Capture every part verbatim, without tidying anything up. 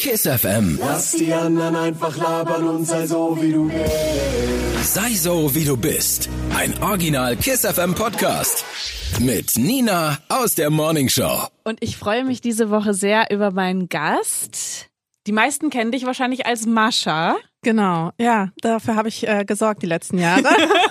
Kiss F M. Lass die anderen einfach labern und sei so, wie du bist. Sei so, wie du bist. Ein Original Kiss F M Podcast. Mit Nina aus der Morning Show. Und ich freue mich diese Woche sehr über meinen Gast. Die meisten kennen dich wahrscheinlich als Mascha. Genau, ja, dafür habe ich äh, gesorgt die letzten Jahre.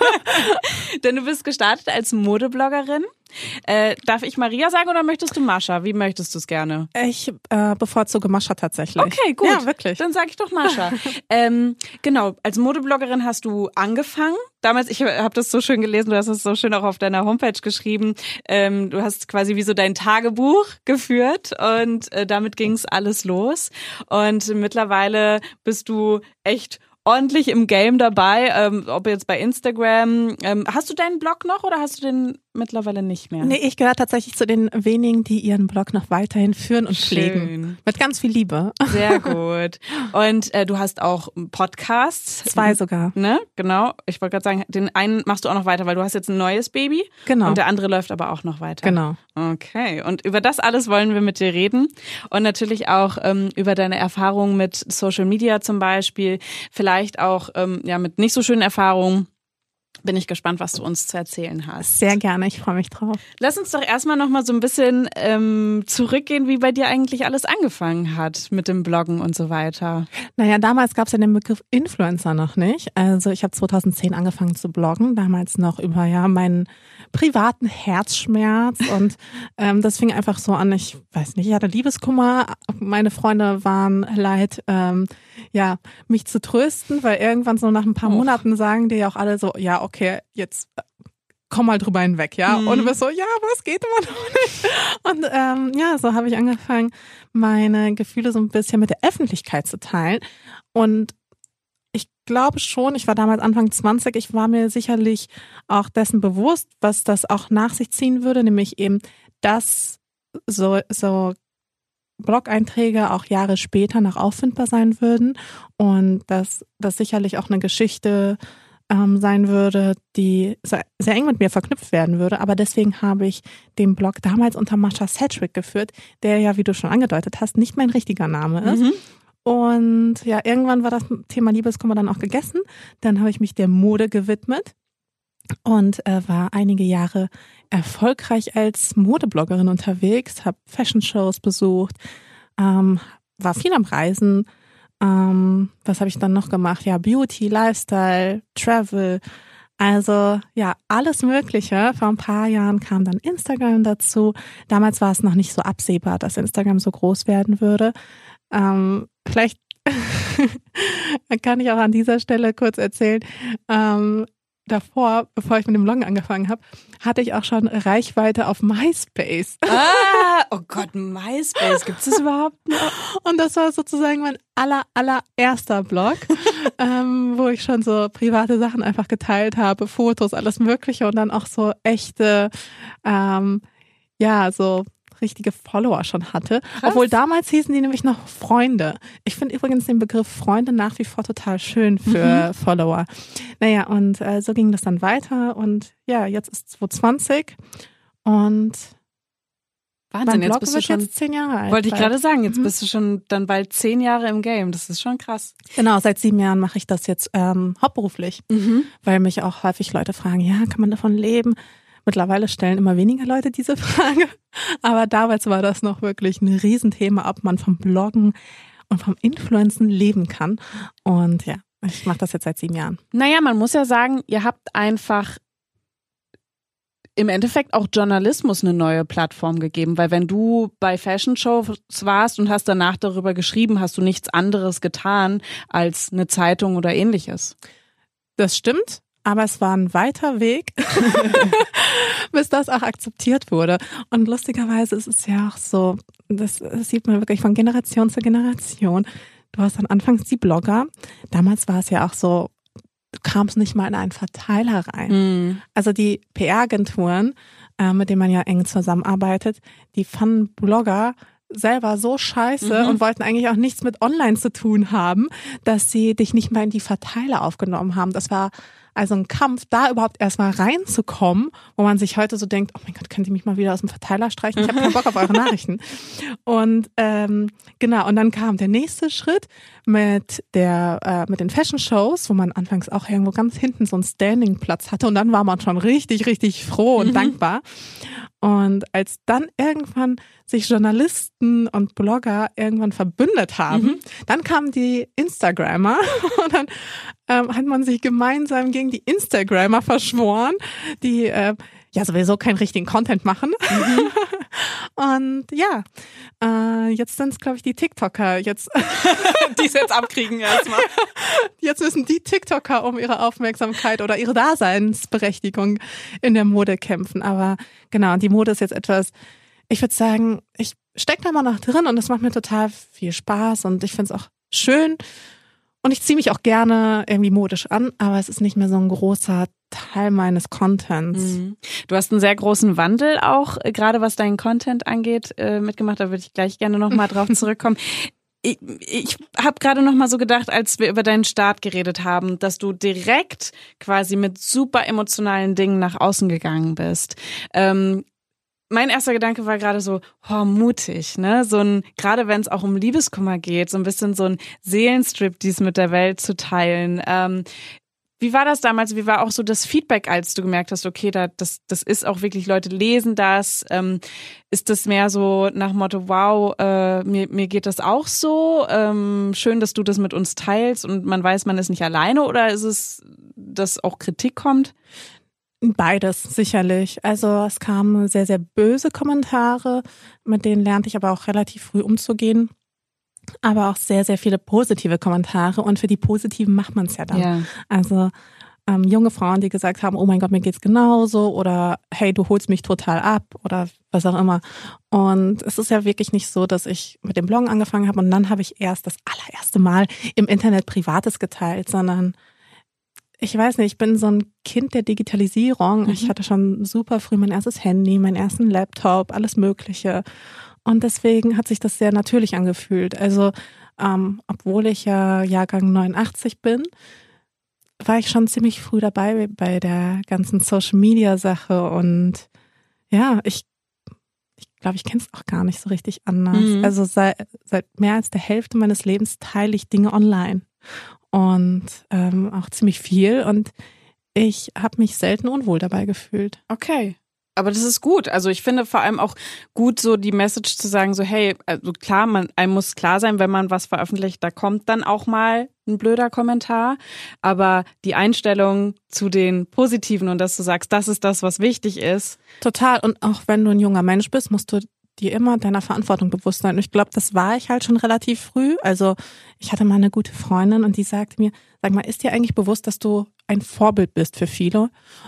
Denn du bist gestartet als Modebloggerin. Äh, darf ich Maria sagen oder möchtest du Mascha? Wie möchtest du es gerne? Ich äh, bevorzuge Mascha tatsächlich. Okay, gut. Ja, wirklich. Dann sage ich doch Mascha. ähm, genau, als Modebloggerin hast du angefangen. Damals, ich habe das so schön gelesen, du hast es so schön auch auf deiner Homepage geschrieben. Ähm, du hast quasi wie so dein Tagebuch geführt und äh, damit ging es alles los. Und mittlerweile bist du echt ordentlich im Game dabei, ähm, ob jetzt bei Instagram. Ähm, hast du deinen Blog noch oder hast du den mittlerweile nicht mehr? Nee, ich gehöre tatsächlich zu den wenigen, die ihren Blog noch weiterhin führen und Schön. pflegen. Mit ganz viel Liebe. Sehr gut. Und äh, du hast auch Podcasts. Zwei sogar. Ne? Genau. Ich wollte gerade sagen, den einen machst du auch noch weiter, weil du hast jetzt ein neues Baby. Genau. Und der andere läuft aber auch noch weiter. Genau. Okay. Und über das alles wollen wir mit dir reden. Und natürlich auch ähm, über deine Erfahrungen mit Social Media zum Beispiel. Vielleicht auch ähm, ja mit nicht so schönen Erfahrungen. Bin ich gespannt, was du uns zu erzählen hast. Sehr gerne, ich freue mich drauf. Lass uns doch erstmal noch mal so ein bisschen ähm, zurückgehen, wie bei dir eigentlich alles angefangen hat mit dem Bloggen und so weiter. Naja, damals gab es ja den Begriff Influencer noch nicht. Also ich habe zweitausendzehn angefangen zu bloggen, damals noch über ja meinen privaten Herzschmerz und ähm, das fing einfach so an, ich weiß nicht, ich hatte Liebeskummer, meine Freunde waren leid, ähm, ja, mich zu trösten, weil irgendwann so nach ein paar Och. Monaten sagen dir ja auch alle so, ja, okay, jetzt komm mal drüber hinweg, ja. Mhm. Und du bist so, ja, was geht immer noch nicht? Und ähm, ja, so habe ich angefangen, meine Gefühle so ein bisschen mit der Öffentlichkeit zu teilen. Und ich glaube schon, ich war damals Anfang zwanzig, ich war mir sicherlich auch dessen bewusst, was das auch nach sich ziehen würde, nämlich eben, dass so, so Blog-Einträge auch Jahre später noch auffindbar sein würden und dass das sicherlich auch eine Geschichte ähm, sein würde, die sehr, sehr eng mit mir verknüpft werden würde. Aber deswegen habe ich den Blog damals unter Mascha Sedgwick geführt, der ja, wie du schon angedeutet hast, nicht mein richtiger Name ist. Mhm. Und ja, irgendwann war das Thema Liebeskummer dann auch gegessen. Dann habe ich mich der Mode gewidmet und äh, war einige Jahre erfolgreich als Modebloggerin unterwegs, habe Fashion-Shows besucht, ähm, war viel am Reisen. Ähm, was habe ich dann noch gemacht? Ja, Beauty, Lifestyle, Travel, also ja, alles Mögliche. Vor ein paar Jahren kam dann Instagram dazu. Damals war es noch nicht so absehbar, dass Instagram so groß werden würde. Ähm, vielleicht kann ich auch an dieser Stelle kurz erzählen, ähm, davor, bevor ich mit dem Bloggen angefangen habe, hatte ich auch schon Reichweite auf MySpace. Ah, oh Gott, MySpace, gibt es das überhaupt noch? Und das war sozusagen mein aller, allererster Blog, ähm, wo ich schon so private Sachen einfach geteilt habe, Fotos, alles Mögliche und dann auch so echte, ähm, ja, so richtige Follower schon hatte. Krass. Obwohl damals hießen die nämlich noch Freunde. Ich finde übrigens den Begriff Freunde nach wie vor total schön für mhm. Follower. Naja, und äh, so ging das dann weiter und ja, jetzt ist zwanzig zwanzig und Wahnsinn, mein Blog jetzt bist du wird schon jetzt zehn Jahre alt. Wollte ich gerade sagen, jetzt mhm. bist du schon dann bald zehn Jahre im Game. Das ist schon krass. Genau, seit sieben Jahren mache ich das jetzt ähm, hauptberuflich, mhm. weil mich auch häufig Leute fragen, ja, kann man davon leben? Mittlerweile stellen immer weniger Leute diese Frage, aber damals war das noch wirklich ein Riesenthema, ob man vom Bloggen und vom Influencen leben kann. Und ja, ich mache das jetzt seit sieben Jahren. Naja, man muss ja sagen, ihr habt einfach im Endeffekt auch Journalismus eine neue Plattform gegeben, weil wenn du bei Fashion Shows warst und hast danach darüber geschrieben, hast du nichts anderes getan als eine Zeitung oder ähnliches. Das stimmt. Aber es war ein weiter Weg, bis das auch akzeptiert wurde. Und lustigerweise ist es ja auch so, das, das sieht man wirklich von Generation zu Generation. Du hast dann anfangs die Blogger. Damals war es ja auch so, du kamst nicht mal in einen Verteiler rein. Mm. Also die P R-Agenturen, äh, mit denen man ja eng zusammenarbeitet, die fanden Blogger selber so scheiße mhm. und wollten eigentlich auch nichts mit online zu tun haben, dass sie dich nicht mal in die Verteiler aufgenommen haben. Das war also ein Kampf, da überhaupt erstmal reinzukommen, wo man sich heute so denkt, oh mein Gott, könnt ihr mich mal wieder aus dem Verteiler streichen? Ich habe keinen Bock auf eure Nachrichten. Und ähm, genau, und dann kam der nächste Schritt mit der äh, mit den Fashion-Shows, wo man anfangs auch irgendwo ganz hinten so einen Standing-Platz hatte und dann war man schon richtig, richtig froh und mhm. dankbar. Und als dann irgendwann sich Journalisten und Blogger irgendwann verbündet haben, mhm. dann kamen die Instagrammer und dann ähm, hat man sich gemeinsam gegen die Instagrammer verschworen, die äh, ja sowieso keinen richtigen Content machen. Mhm. Und ja, äh, jetzt sind es, glaube ich, die TikToker. Jetzt die es jetzt abkriegen erstmal. Jetzt müssen die TikToker um ihre Aufmerksamkeit oder ihre Daseinsberechtigung in der Mode kämpfen. Aber genau, die Mode ist jetzt etwas, ich würde sagen, ich stecke da mal noch drin und das macht mir total viel Spaß und ich finde es auch schön. Und ich ziehe mich auch gerne irgendwie modisch an, aber es ist nicht mehr so ein großer Teil meines Contents. Du hast einen sehr großen Wandel auch, gerade was deinen Content angeht, mitgemacht. Da würde ich gleich gerne nochmal drauf zurückkommen. Ich, ich habe gerade noch mal so gedacht, als wir über deinen Start geredet haben, dass du direkt quasi mit super emotionalen Dingen nach außen gegangen bist. Ähm, Mein erster Gedanke war gerade so, oh, mutig, ne? So ein, gerade wenn es auch um Liebeskummer geht, so ein bisschen so ein Seelenstrip, dies mit der Welt zu teilen. Ähm, wie war das damals? Wie war auch so das Feedback, als du gemerkt hast, okay, da, das, das ist auch wirklich, Leute lesen das? Ähm, ist das mehr so nach Motto, wow, äh, mir, mir geht das auch so? Ähm, schön, dass du das mit uns teilst und man weiß, man ist nicht alleine, oder ist es, dass auch Kritik kommt? Beides, sicherlich. Also es kamen sehr, sehr böse Kommentare, mit denen lernte ich aber auch relativ früh umzugehen. Aber auch sehr, sehr viele positive Kommentare und für die positiven macht man es ja dann. Ja. Also ähm, junge Frauen, die gesagt haben, oh mein Gott, mir geht's genauso oder hey, du holst mich total ab oder was auch immer. Und es ist ja wirklich nicht so, dass ich mit dem Bloggen angefangen habe und dann habe ich erst das allererste Mal im Internet Privates geteilt, sondern ich weiß nicht, ich bin so ein Kind der Digitalisierung. Mhm. Ich hatte schon super früh mein erstes Handy, meinen ersten Laptop, alles Mögliche. Und deswegen hat sich das sehr natürlich angefühlt. Also, ähm, obwohl ich ja Jahrgang neunundachtzig bin, war ich schon ziemlich früh dabei bei der ganzen Social-Media-Sache. Und ja, ich ich glaube, ich kenne es auch gar nicht so richtig anders. Mhm. Also seit, seit mehr als der Hälfte meines Lebens teile ich Dinge online. Und ähm, auch ziemlich viel. Und ich habe mich selten unwohl dabei gefühlt. Okay. Aber das ist gut. Also ich finde vor allem auch gut, so die Message zu sagen, so hey, also klar, man, einem muss klar sein, wenn man was veröffentlicht, da kommt dann auch mal ein blöder Kommentar. Aber die Einstellung zu den Positiven und dass du sagst, das ist das, was wichtig ist. Total. Und auch wenn du ein junger Mensch bist, musst du dir immer deiner Verantwortung bewusst sein. Und ich glaube, das war ich halt schon relativ früh. Also ich hatte mal eine gute Freundin und die sagte mir, sag mal, ist dir eigentlich bewusst, dass du ein Vorbild bist für viele?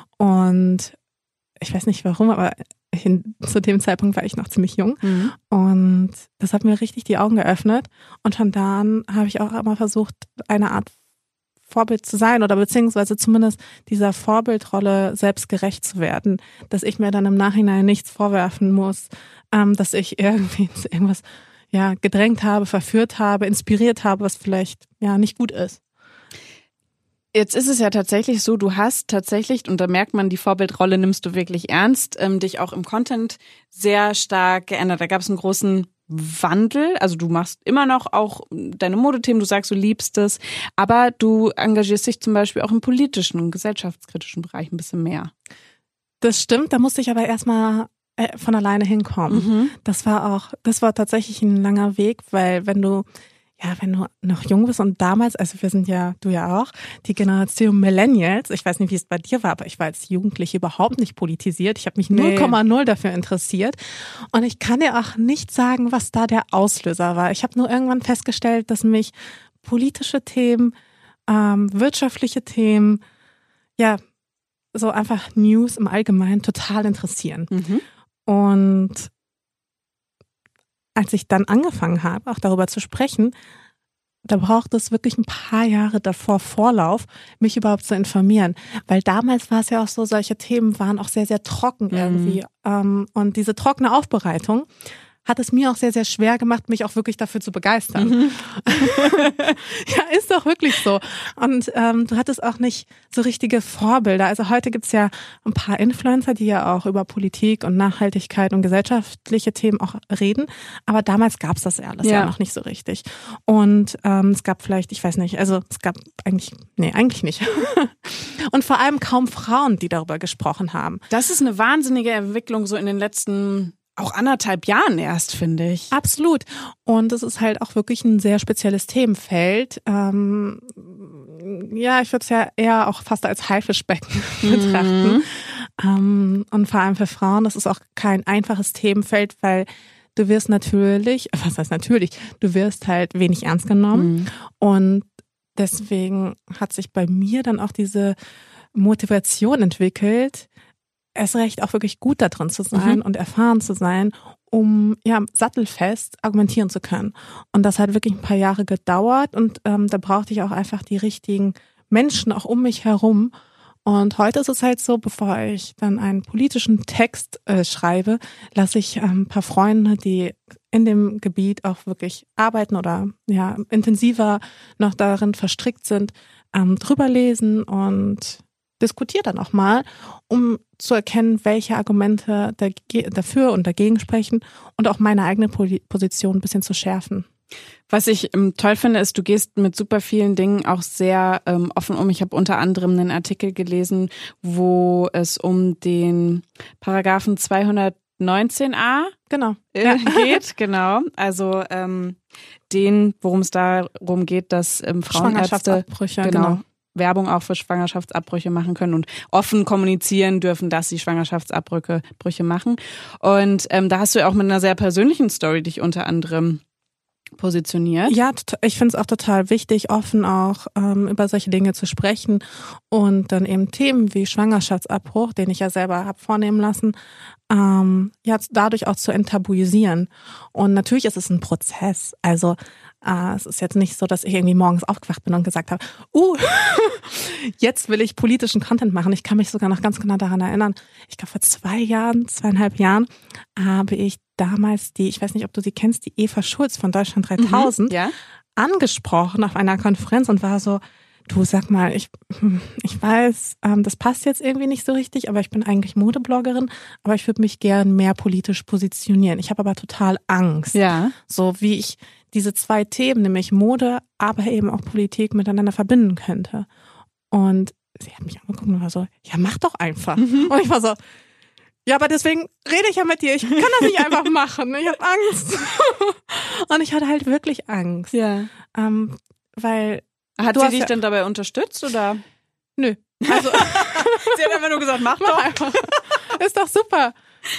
Und ich weiß nicht warum, aber hin, zu dem Zeitpunkt war ich noch ziemlich jung. Mhm. Und das hat mir richtig die Augen geöffnet. Und von da an habe ich auch immer versucht, eine Art Vorbild zu sein oder beziehungsweise zumindest dieser Vorbildrolle selbst gerecht zu werden. Dass ich mir dann im Nachhinein nichts vorwerfen muss, ähm, dass ich irgendwie zu irgendwas ja, gedrängt habe, verführt habe, inspiriert habe, was vielleicht ja nicht gut ist. Jetzt ist es ja tatsächlich so, du hast tatsächlich, und da merkt man, die Vorbildrolle nimmst du wirklich ernst, ähm, dich auch im Content sehr stark geändert. Da gab es einen großen Wandel, also du machst immer noch auch deine Modethemen, du sagst, du liebst es, aber du engagierst dich zum Beispiel auch im politischen und gesellschaftskritischen Bereich ein bisschen mehr. Das stimmt, da musste ich aber erstmal äh, von alleine hinkommen. Mhm. Das war auch, das war tatsächlich ein langer Weg, weil wenn du Ja, wenn du noch jung bist und damals, also wir sind ja, du ja auch, die Generation Millennials, ich weiß nicht, wie es bei dir war, aber ich war als Jugendliche überhaupt nicht politisiert. Ich habe mich null Komma null dafür interessiert und ich kann dir auch nicht sagen, was da der Auslöser war. Ich habe nur irgendwann festgestellt, dass mich politische Themen, ähm, wirtschaftliche Themen, ja, so einfach News im Allgemeinen total interessieren. Mhm. Und als ich dann angefangen habe, auch darüber zu sprechen, da braucht es wirklich ein paar Jahre davor Vorlauf, mich überhaupt zu informieren. Weil damals war es ja auch so, solche Themen waren auch sehr, sehr trocken irgendwie. Mhm. Und diese trockene Aufbereitung hat es mir auch sehr, sehr schwer gemacht, mich auch wirklich dafür zu begeistern. Mhm. Ja, ist doch wirklich so. Und ähm, du hattest auch nicht so richtige Vorbilder. Also heute gibt's ja ein paar Influencer, die ja auch über Politik und Nachhaltigkeit und gesellschaftliche Themen auch reden. Aber damals gab's das ja alles ja. ja noch nicht so richtig. Und ähm, es gab vielleicht, ich weiß nicht, also es gab eigentlich, nee, eigentlich nicht. Und vor allem kaum Frauen, die darüber gesprochen haben. Das ist eine wahnsinnige Entwicklung so in den letzten auch anderthalb Jahren erst, finde ich. Absolut. Und es ist halt auch wirklich ein sehr spezielles Themenfeld. Ähm, ja, ich würde es ja eher auch fast als Haifischbecken mhm. betrachten. Ähm, und vor allem für Frauen, das ist auch kein einfaches Themenfeld, weil du wirst natürlich, was heißt natürlich, du wirst halt wenig ernst genommen. Mhm. Und deswegen hat sich bei mir dann auch diese Motivation entwickelt, erst recht auch wirklich gut da drin zu sein mhm. und erfahren zu sein, um ja sattelfest argumentieren zu können. Und das hat wirklich ein paar Jahre gedauert und ähm, da brauchte ich auch einfach die richtigen Menschen auch um mich herum. Und heute ist es halt so, bevor ich dann einen politischen Text äh, schreibe, lasse ich ähm, ein paar Freunde, die in dem Gebiet auch wirklich arbeiten oder ja intensiver noch darin verstrickt sind, ähm, drüber lesen und diskutiere dann auch mal, um zu erkennen, welche Argumente dafür und dagegen sprechen und auch meine eigene Position ein bisschen zu schärfen. Was ich ähm, toll finde, ist, du gehst mit super vielen Dingen auch sehr ähm, offen um. Ich habe unter anderem einen Artikel gelesen, wo es um den Paragraphen zweihundertneunzehn a genau. äh, ja. geht. Genau, also ähm, den, worum es darum geht, dass ähm, Frauenärzte genau, genau Werbung auch für Schwangerschaftsabbrüche machen können und offen kommunizieren dürfen, dass sie Schwangerschaftsabbrüche Brüche machen. Und ähm, da hast du ja auch mit einer sehr persönlichen Story dich unter anderem positioniert. Ja, ich finde es auch total wichtig, offen auch ähm, über solche Dinge zu sprechen und dann eben Themen wie Schwangerschaftsabbruch, den ich ja selber habe vornehmen lassen, ähm, ja dadurch auch zu enttabuisieren. Und natürlich ist es ein Prozess. Also äh, es ist jetzt nicht so, dass ich irgendwie morgens aufgewacht bin und gesagt habe, uh, jetzt will ich politischen Content machen. Ich kann mich sogar noch ganz genau daran erinnern. Ich glaube, vor zwei Jahren, zweieinhalb Jahren habe ich damals die, ich weiß nicht, ob du sie kennst, die Eva Schulz von Deutschland dreitausend, mhm, ja. angesprochen auf einer Konferenz und war so, du sag mal, ich ich weiß, ähm, das passt jetzt irgendwie nicht so richtig, aber ich bin eigentlich Modebloggerin, aber ich würde mich gern mehr politisch positionieren. Ich habe aber total Angst, ja. so wie ich diese zwei Themen, nämlich Mode, aber eben auch Politik miteinander verbinden könnte. Und sie hat mich angeguckt und war so, ja mach doch einfach. Mhm. Und ich war so, ja, aber deswegen rede ich ja mit dir. Ich kann das nicht einfach machen. Ich habe Angst. Und ich hatte halt wirklich Angst. Ja. Ähm, weil Hat sie dich ja denn dabei unterstützt, oder? Nö. Also, sie hat einfach nur gesagt, mach, mach doch. Einfach. Ist doch super.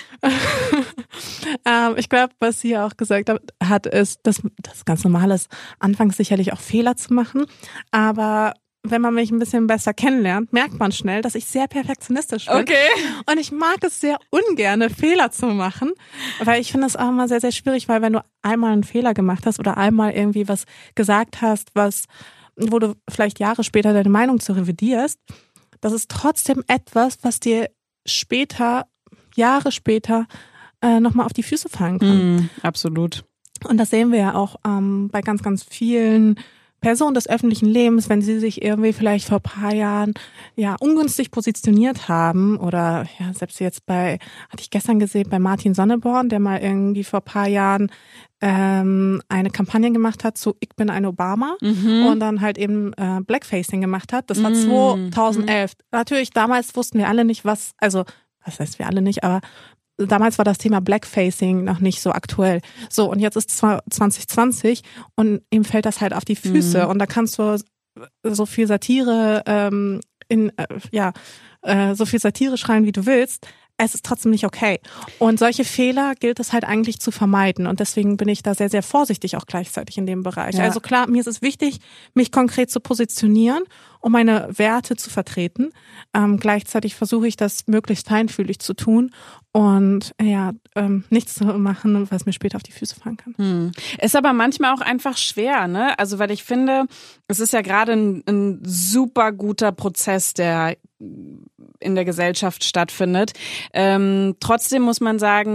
ähm, ich glaube, was sie auch gesagt hat, ist, dass das ganz normal ist, anfangs sicherlich auch Fehler zu machen. Aber wenn man mich ein bisschen besser kennenlernt, merkt man schnell, dass ich sehr perfektionistisch bin. Okay. Und ich mag es sehr ungerne, Fehler zu machen, weil ich finde es auch immer sehr, sehr schwierig, weil wenn du einmal einen Fehler gemacht hast oder einmal irgendwie was gesagt hast, was, wo du vielleicht Jahre später deine Meinung zu revidierst, das ist trotzdem etwas, was dir später, Jahre später, äh, nochmal auf die Füße fallen kann. Mm, absolut. Und das sehen wir ja auch ähm, bei ganz, ganz vielen Personen des öffentlichen Lebens, wenn sie sich irgendwie vielleicht vor ein paar Jahren ja ungünstig positioniert haben oder ja selbst jetzt bei, hatte ich gestern gesehen, bei Martin Sonneborn, der mal irgendwie vor ein paar Jahren ähm, eine Kampagne gemacht hat zu Ich bin ein Obama mhm. und dann halt eben äh, Blackfacing gemacht hat. Das war mhm. zweitausendelf. Mhm. Natürlich, damals wussten wir alle nicht, was, also was heißt wir alle nicht, aber damals war das Thema Blackfacing noch nicht so aktuell. So, und jetzt ist zwanzig zwanzig und ihm fällt das halt auf die Füße. Mhm. Und da kannst du so viel Satire, ähm, in, äh, ja, äh, so viel Satire schreien, wie du willst. Es ist trotzdem nicht okay. Und solche Fehler gilt es halt eigentlich zu vermeiden. Und deswegen bin ich da sehr, sehr vorsichtig auch gleichzeitig in dem Bereich. Ja. Also klar, mir ist es wichtig, mich konkret zu positionieren, um meine Werte zu vertreten. Ähm, gleichzeitig versuche ich das möglichst feinfühlig zu tun und ja, ähm, nichts zu machen, was mir später auf die Füße fallen kann. Hm. Ist aber manchmal auch einfach schwer, ne? Also weil ich finde, es ist ja gerade ein, ein super guter Prozess, der in der Gesellschaft stattfindet. Ähm, trotzdem muss man sagen,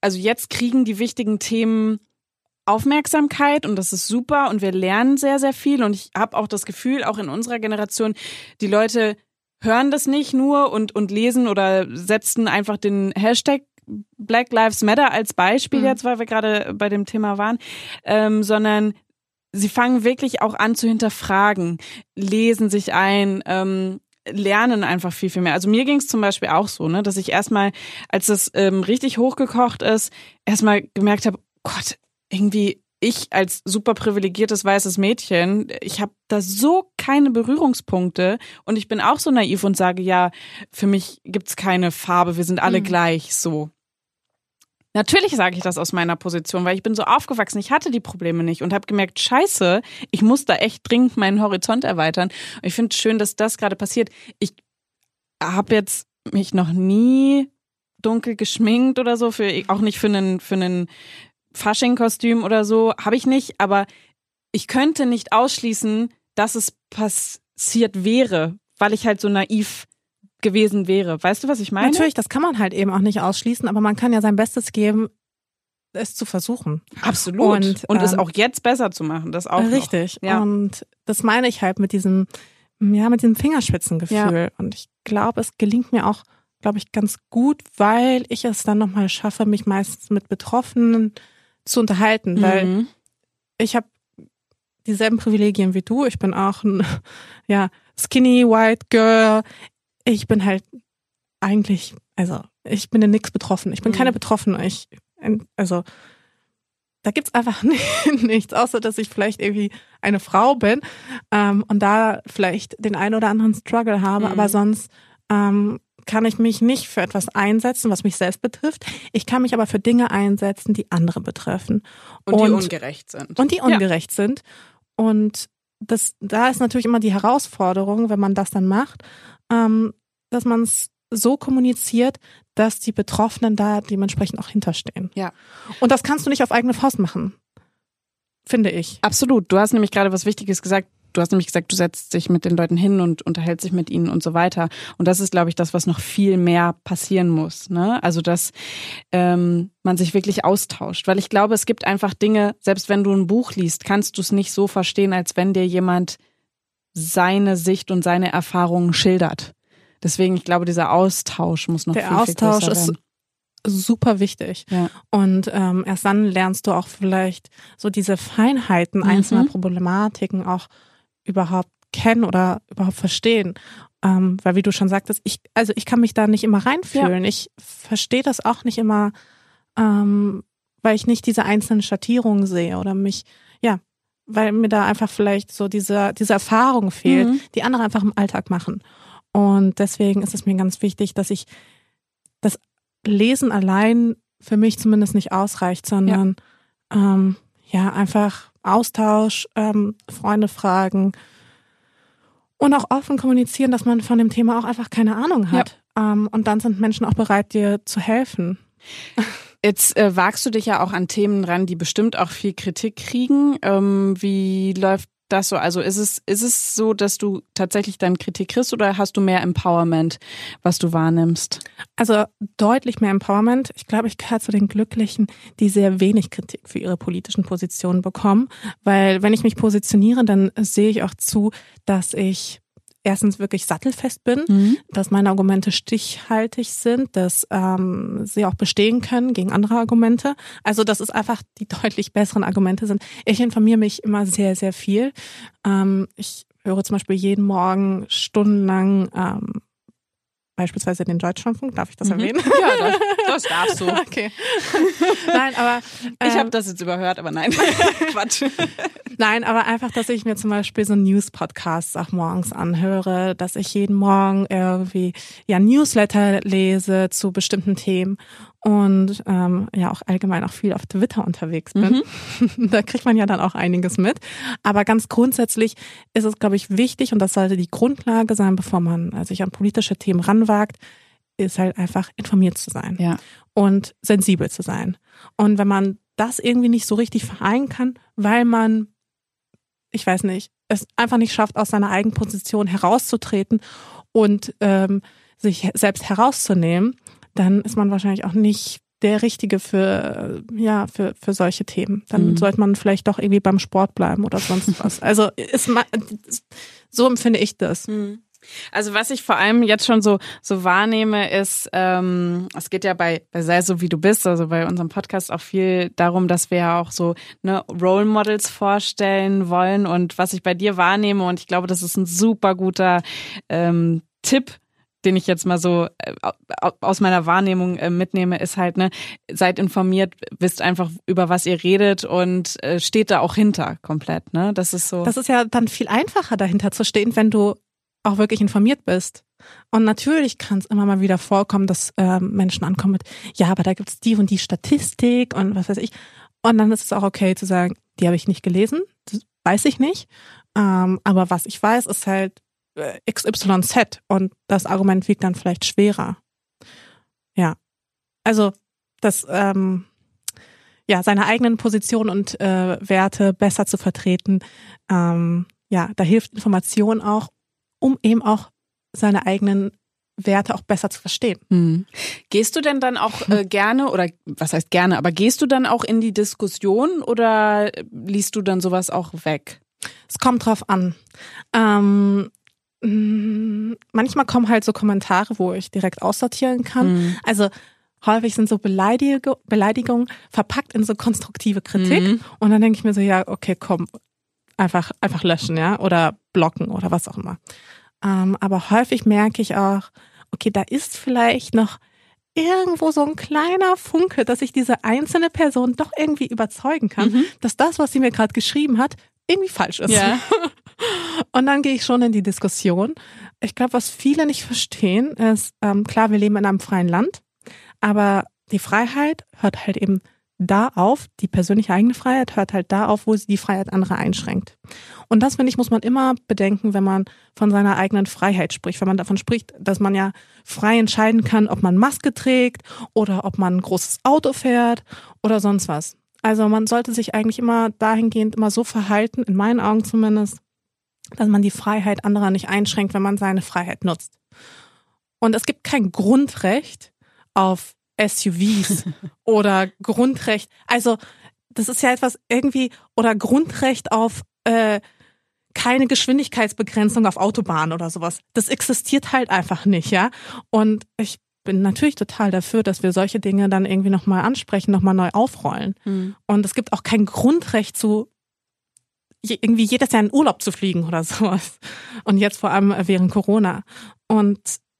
also jetzt kriegen die wichtigen Themen Aufmerksamkeit und das ist super und wir lernen sehr, sehr viel und ich habe auch das Gefühl, auch in unserer Generation, die Leute hören das nicht nur und, und lesen oder setzen einfach den Hashtag Black Lives Matter als Beispiel mhm. jetzt, weil wir gerade bei dem Thema waren, ähm, sondern sie fangen wirklich auch an zu hinterfragen, lesen sich ein, ähm, lernen einfach viel, viel mehr. Also mir ging es zum Beispiel auch so, ne, dass ich erstmal, als das ähm, richtig hochgekocht ist, erstmal gemerkt habe, Gott, irgendwie ich als super privilegiertes weißes Mädchen, ich habe da so keine Berührungspunkte und ich bin auch so naiv und sage, ja, für mich gibt's keine Farbe, wir sind alle mhm. gleich, so. Natürlich sage ich das aus meiner Position, weil ich bin so aufgewachsen, ich hatte die Probleme nicht und habe gemerkt, scheiße, ich muss da echt dringend meinen Horizont erweitern. Und ich finde es schön, dass das gerade passiert. Ich habe jetzt mich noch nie dunkel geschminkt oder so, für auch nicht für einen für einen Fasching-Kostüm oder so, habe ich nicht, aber ich könnte nicht ausschließen, dass es passiert wäre, weil ich halt so naiv gewesen wäre. Weißt du, was ich meine? Natürlich, das kann man halt eben auch nicht ausschließen, aber man kann ja sein Bestes geben, es zu versuchen. Absolut. Und, und ähm, es auch jetzt besser zu machen, das auch richtig. Noch. Ja. Und das meine ich halt mit diesem, ja, mit diesem Fingerspitzengefühl. Ja. Und ich glaube, es gelingt mir auch, glaube ich, ganz gut, weil ich es dann nochmal schaffe, mich meistens mit Betroffenen zu unterhalten, mhm. weil ich habe dieselben Privilegien wie du. Ich bin auch ein, ja, skinny white girl. Ich bin halt eigentlich, also ich bin in nichts betroffen. Ich bin mhm. keine Betroffene. Ich, also da gibt's einfach nichts, außer dass ich vielleicht irgendwie eine Frau bin ähm, und da vielleicht den einen oder anderen Struggle habe. Mhm. Aber sonst ähm, kann ich mich nicht für etwas einsetzen, was mich selbst betrifft. Ich kann mich aber für Dinge einsetzen, die andere betreffen. Und, und die ungerecht sind. Und die ungerecht ja. sind. Und das, da ist natürlich immer die Herausforderung, wenn man das dann macht, ähm, dass man es so kommuniziert, dass die Betroffenen da dementsprechend auch hinterstehen. Ja. Und das kannst du nicht auf eigene Faust machen, finde ich. Absolut. Du hast nämlich gerade was Wichtiges gesagt. Du hast nämlich gesagt, du setzt dich mit den Leuten hin und unterhältst dich mit ihnen und so weiter. Und das ist, glaube ich, das, was noch viel mehr passieren muss. Ne? Also, dass ähm, man sich wirklich austauscht. Weil ich glaube, es gibt einfach Dinge, selbst wenn du ein Buch liest, kannst du es nicht so verstehen, als wenn dir jemand seine Sicht und seine Erfahrungen schildert. Deswegen, ich glaube, dieser Austausch muss noch Der viel, viel größer werden. Der Austausch ist super wichtig. Ja. Und ähm, erst dann lernst du auch vielleicht so diese Feinheiten mhm. einzelner Problematiken auch überhaupt kennen oder überhaupt verstehen. Ähm, weil wie du schon sagtest, ich, also ich kann mich da nicht immer reinfühlen. Ja. Ich verstehe das auch nicht immer, ähm, weil ich nicht diese einzelnen Schattierungen sehe oder mich, ja, weil mir da einfach vielleicht so diese, diese Erfahrung fehlt, mhm. die andere einfach im Alltag machen. Und deswegen ist es mir ganz wichtig, dass ich das Lesen allein für mich zumindest nicht ausreicht, sondern ja, ähm, ja einfach Austausch, ähm, Freunde fragen und auch offen kommunizieren, dass man von dem Thema auch einfach keine Ahnung hat. Ja. Ähm, und dann sind Menschen auch bereit, dir zu helfen. Jetzt äh, wagst du dich ja auch an Themen ran, die bestimmt auch viel Kritik kriegen. Ähm, wie läuft das so? Also ist es, ist es so, dass du tatsächlich dann Kritik kriegst oder hast du mehr Empowerment, was du wahrnimmst? Also deutlich mehr Empowerment. Ich glaube, ich gehöre zu den Glücklichen, die sehr wenig Kritik für ihre politischen Positionen bekommen. Weil wenn ich mich positioniere, dann sehe ich auch zu, dass ich erstens wirklich sattelfest bin, mhm. dass meine Argumente stichhaltig sind, dass ähm, sie auch bestehen können gegen andere Argumente. Also dass es einfach die deutlich besseren Argumente sind. Ich informiere mich immer sehr, sehr viel. Ähm, ich höre zum Beispiel jeden Morgen stundenlang ähm, beispielsweise den Deutschlandfunk. Darf ich das mhm. erwähnen? Ja, das, das darfst du. Okay. Nein, aber ähm, ich habe das jetzt überhört, aber nein. Quatsch. Nein, aber einfach, dass ich mir zum Beispiel so News-Podcasts auch morgens anhöre, dass ich jeden Morgen irgendwie ja Newsletter lese zu bestimmten Themen und ähm, ja auch allgemein auch viel auf Twitter unterwegs bin. Mhm. Da kriegt man ja dann auch einiges mit. Aber ganz grundsätzlich ist es, glaube ich, wichtig und das sollte die Grundlage sein, bevor man sich an politische Themen ranwagt, ist halt einfach informiert zu sein ja. und sensibel zu sein. Und wenn man das irgendwie nicht so richtig vereinen kann, weil man, ich weiß nicht, es einfach nicht schafft, aus seiner eigenen Position herauszutreten und ähm, sich selbst herauszunehmen, dann ist man wahrscheinlich auch nicht der Richtige für, ja, für, für solche Themen. Dann Mhm. sollte man vielleicht doch irgendwie beim Sport bleiben oder sonst was. Also ist ma- so empfinde ich das. Also was ich vor allem jetzt schon so so wahrnehme, ist, ähm, es geht ja bei, bei Sei so wie du bist, also bei unserem Podcast auch viel darum, dass wir ja auch so ne, Role Models vorstellen wollen. Und was ich bei dir wahrnehme, und ich glaube, das ist ein super guter ähm, Tipp, den ich jetzt mal so äh, aus meiner Wahrnehmung äh, mitnehme, ist halt, ne, seid informiert, wisst einfach, über was ihr redet und äh, steht da auch hinter komplett, ne? Das ist so. Das ist ja dann viel einfacher, dahinter zu stehen, wenn du auch wirklich informiert bist. Und natürlich kann es immer mal wieder vorkommen, dass ähm, Menschen ankommen mit, ja, aber da gibt's die und die Statistik und was weiß ich. Und dann ist es auch okay zu sagen, die habe ich nicht gelesen, das weiß ich nicht. Ähm, aber was ich weiß, ist halt äh, X Y Z und das Argument wiegt dann vielleicht schwerer. Ja, also das, ähm, ja, seine eigenen Positionen und äh, Werte besser zu vertreten, ähm, ja, da hilft Information auch, um eben auch seine eigenen Werte auch besser zu verstehen. Hm. Gehst du denn dann auch äh, gerne, oder was heißt gerne, aber gehst du dann auch in die Diskussion oder liest du dann sowas auch weg? Es kommt drauf an. Ähm, mh, manchmal kommen halt so Kommentare, wo ich direkt aussortieren kann. Mhm. Also häufig sind so Beleidig- Beleidigungen verpackt in so konstruktive Kritik. Mhm. Und dann denke ich mir so, ja, okay, komm, einfach, einfach löschen, ja, oder blocken oder was auch immer. Ähm, aber häufig merke ich auch, okay, da ist vielleicht noch irgendwo so ein kleiner Funke, dass ich diese einzelne Person doch irgendwie überzeugen kann, Mhm. dass das, was sie mir gerade geschrieben hat, irgendwie falsch ist. Ja. Und dann gehe ich schon in die Diskussion. Ich glaube, was viele nicht verstehen, ist, ähm, klar, wir leben in einem freien Land, aber die Freiheit hört halt eben da auf, die persönliche eigene Freiheit hört halt da auf, wo sie die Freiheit anderer einschränkt. Und das, finde ich, muss man immer bedenken, wenn man von seiner eigenen Freiheit spricht. Wenn man davon spricht, dass man ja frei entscheiden kann, ob man Maske trägt oder ob man ein großes Auto fährt oder sonst was. Also man sollte sich eigentlich immer dahingehend immer so verhalten, in meinen Augen zumindest, dass man die Freiheit anderer nicht einschränkt, wenn man seine Freiheit nutzt. Und es gibt kein Grundrecht auf S U Vs oder Grundrecht, also das ist ja etwas irgendwie, oder Grundrecht auf äh, keine Geschwindigkeitsbegrenzung auf Autobahnen oder sowas. Das existiert halt einfach nicht, ja. Und ich bin natürlich total dafür, dass wir solche Dinge dann irgendwie nochmal ansprechen, nochmal neu aufrollen. Mhm. Und es gibt auch kein Grundrecht zu irgendwie jedes Jahr in Urlaub zu fliegen oder sowas. Und jetzt vor allem während Corona. Und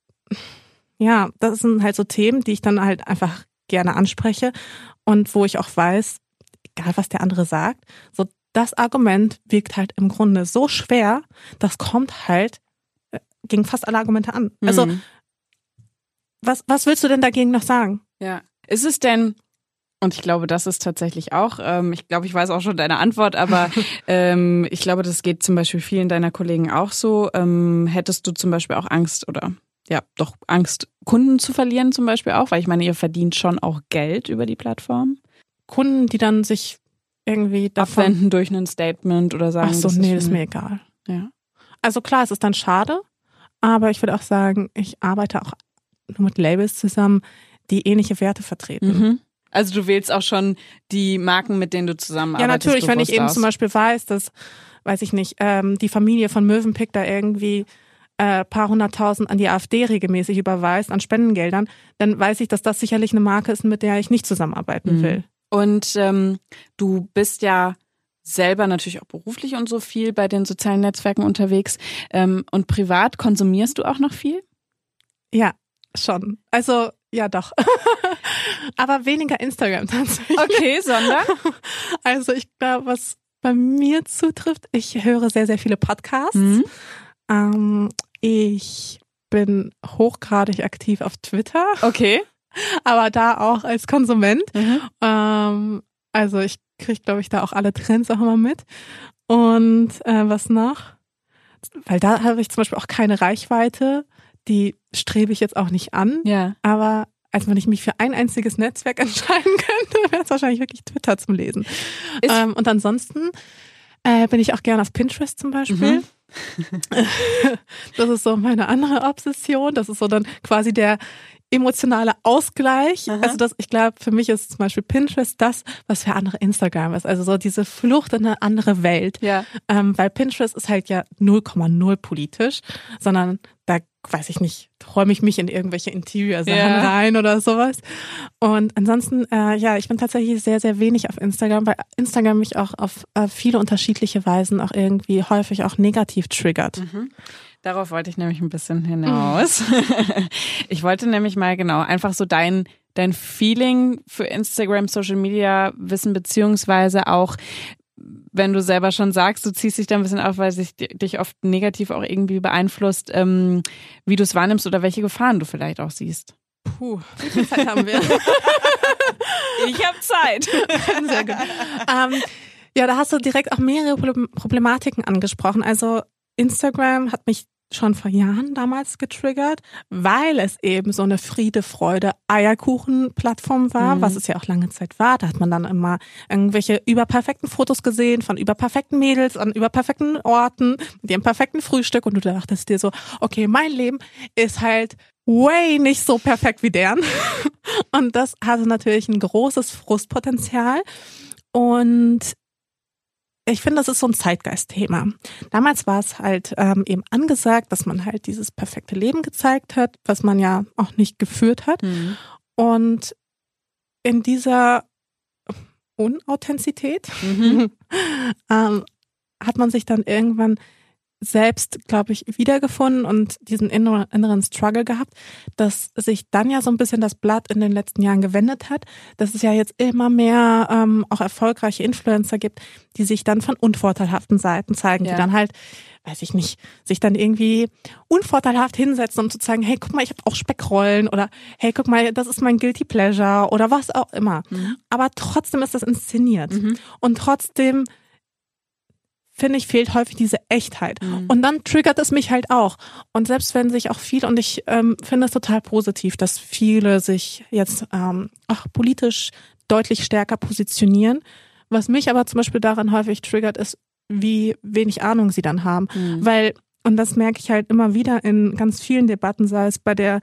ja, das sind halt so Themen, die ich dann halt einfach gerne anspreche und wo ich auch weiß, egal was der andere sagt, so das Argument wirkt halt im Grunde so schwer, das kommt halt äh, gegen fast alle Argumente an. Also Mhm. was was willst du denn dagegen noch sagen? Ja. Ist es denn, und ich glaube, das ist tatsächlich auch, ähm, ich glaube, ich weiß auch schon deine Antwort, aber ähm, ich glaube, das geht zum Beispiel vielen deiner Kollegen auch so. Ähm, hättest du zum Beispiel auch Angst oder ja, doch Angst, Kunden zu verlieren zum Beispiel auch? Weil ich meine, ihr verdient schon auch Geld über die Plattform. Kunden, die dann sich irgendwie davon Abwenden durch ein Statement oder sagen, Ach so, das nee, ist das ist für mir mich- egal. Ja. Also klar, es ist dann schade, aber ich würde auch sagen, ich arbeite auch nur mit Labels zusammen, die ähnliche Werte vertreten. Mhm. Also du wählst auch schon die Marken, mit denen du Ja, zusammenarbeitest. natürlich, wenn ich bewusst eben aus. zum Beispiel weiß, dass, weiß ich nicht, ähm, die Familie von Mövenpick da irgendwie äh, paar hunderttausend an die AfD regelmäßig überweist, an Spendengeldern, dann weiß ich, dass das sicherlich eine Marke ist, mit der ich nicht zusammenarbeiten Mhm. will. Und ähm, du bist ja selber natürlich auch beruflich und so viel bei den sozialen Netzwerken unterwegs. Ähm, und privat konsumierst du auch noch viel? Ja, schon. Also, ja doch. Aber weniger Instagram tatsächlich. Okay, sondern? Also ich glaube, was bei mir zutrifft, ich höre sehr, sehr viele Podcasts. Mhm. Ähm, ich bin hochgradig aktiv auf Twitter, Okay. aber da auch als Konsument. Mhm. Ähm, also ich kriege, glaube ich, da auch alle Trends auch immer mit. Und äh, was noch? Weil da habe ich zum Beispiel auch keine Reichweite, die strebe ich jetzt auch nicht an. Ja. Aber als wenn ich mich für ein einziges Netzwerk entscheiden könnte, wäre es wahrscheinlich wirklich Twitter zum Lesen. Ist- Ähm, und ansonsten äh, bin ich auch gerne auf Pinterest zum Beispiel. Mhm. Das ist so meine andere Obsession. Das ist so dann quasi der emotionale Ausgleich. Aha. Also das, ich glaube, für mich ist zum Beispiel Pinterest das, was für andere Instagram ist. Also so diese Flucht in eine andere Welt. Ja. Ähm, weil Pinterest ist halt ja null Komma null politisch, sondern da, weiß ich nicht, träume ich mich in irgendwelche Interior-Sachen Ja. rein oder sowas. Und ansonsten, äh, ja, ich bin tatsächlich sehr, sehr wenig auf Instagram, weil Instagram mich auch auf äh, viele unterschiedliche Weisen auch irgendwie häufig auch negativ triggert. Mhm. Darauf wollte ich nämlich ein bisschen hinaus. Ich wollte nämlich mal genau einfach so dein dein Feeling für Instagram, Social Media wissen, beziehungsweise auch, wenn du selber schon sagst, du ziehst dich da ein bisschen auf, weil sich dich oft negativ auch irgendwie beeinflusst, ähm, wie du es wahrnimmst oder welche Gefahren du vielleicht auch siehst. Puh, wie viel Zeit haben wir? Ich habe Zeit. Sehr gut. Ähm, ja, da hast du direkt auch mehrere Problematiken angesprochen. Also Instagram hat mich schon vor Jahren damals getriggert, weil es eben so eine Friede, Freude, Eierkuchen-Plattform war, mhm. was es ja auch lange Zeit war. Da hat man dann immer irgendwelche überperfekten Fotos gesehen von überperfekten Mädels an überperfekten Orten mit ihrem perfekten Frühstück und du dachtest dir so, okay, mein Leben ist halt way nicht so perfekt wie deren. Und das hatte natürlich ein großes Frustpotenzial und ich finde, das ist so ein Zeitgeistthema. Damals war es halt ähm, eben angesagt, dass man halt dieses perfekte Leben gezeigt hat, was man ja auch nicht geführt hat. Mhm. Und in dieser Unauthentizität mhm. ähm, hat man sich dann irgendwann selbst, glaube ich, wiedergefunden und diesen inneren Struggle gehabt, dass sich dann ja so ein bisschen das Blatt in den letzten Jahren gewendet hat, dass es ja jetzt immer mehr ähm, auch erfolgreiche Influencer gibt, die sich dann von unvorteilhaften Seiten zeigen, ja. die dann halt, weiß ich nicht, sich dann irgendwie unvorteilhaft hinsetzen, um zu sagen, hey, guck mal, ich habe auch Speckrollen oder hey, guck mal, das ist mein Guilty Pleasure oder was auch immer. Mhm. Aber trotzdem ist das inszeniert mhm. und trotzdem finde ich, fehlt häufig diese Echtheit. Mhm. Und dann triggert es mich halt auch. Und selbst wenn sich auch viele, und ich ähm, finde es total positiv, dass viele sich jetzt ähm, auch politisch deutlich stärker positionieren. Was mich aber zum Beispiel daran häufig triggert, ist, wie wenig Ahnung sie dann haben. Mhm. Weil, und das merke ich halt immer wieder in ganz vielen Debatten, sei es bei der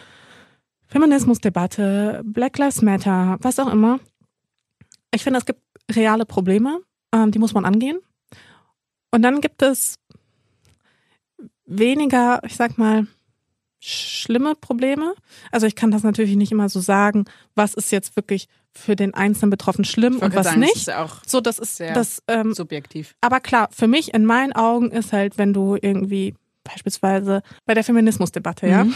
Feminismusdebatte, Black Lives Matter, was auch immer. Ich finde, es gibt reale Probleme, ähm, die muss man angehen. Und dann gibt es weniger, ich sag mal, schlimme Probleme. Also ich kann das natürlich nicht immer so sagen, was ist jetzt wirklich für den Einzelnen Betroffenen schlimm und was sagen, nicht. Das ist auch so, das ist sehr das ähm, subjektiv. Aber klar, für mich in meinen Augen ist halt, wenn du irgendwie beispielsweise bei der Feminismusdebatte, mhm. ja,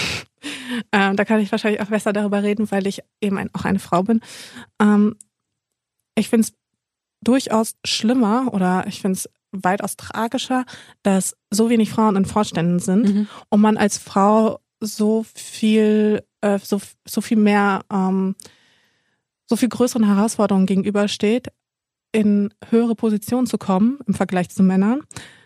ähm, da kann ich wahrscheinlich auch besser darüber reden, weil ich eben ein, auch eine Frau bin. Ähm, ich finde es durchaus schlimmer oder ich finde es weitaus tragischer, dass so wenig Frauen in Vorständen sind mhm. und man als Frau so viel, äh, so, so viel mehr, ähm, so viel größeren Herausforderungen gegenübersteht, in höhere Positionen zu kommen im Vergleich zu Männern,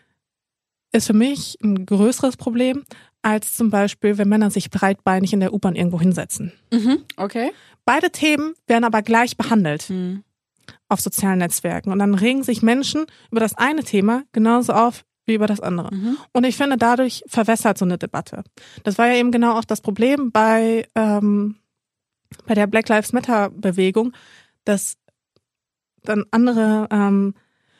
ist für mich ein größeres Problem, als zum Beispiel, wenn Männer sich breitbeinig in der U-Bahn irgendwo hinsetzen. Mhm. Okay. Beide Themen werden aber gleich behandelt. Mhm. Auf sozialen Netzwerken. Und dann regen sich Menschen über das eine Thema genauso auf wie über das andere. Mhm. Und ich finde, dadurch verwässert so eine Debatte. Das war ja eben genau auch das Problem bei, ähm, bei der Black Lives Matter Bewegung, dass dann andere ähm,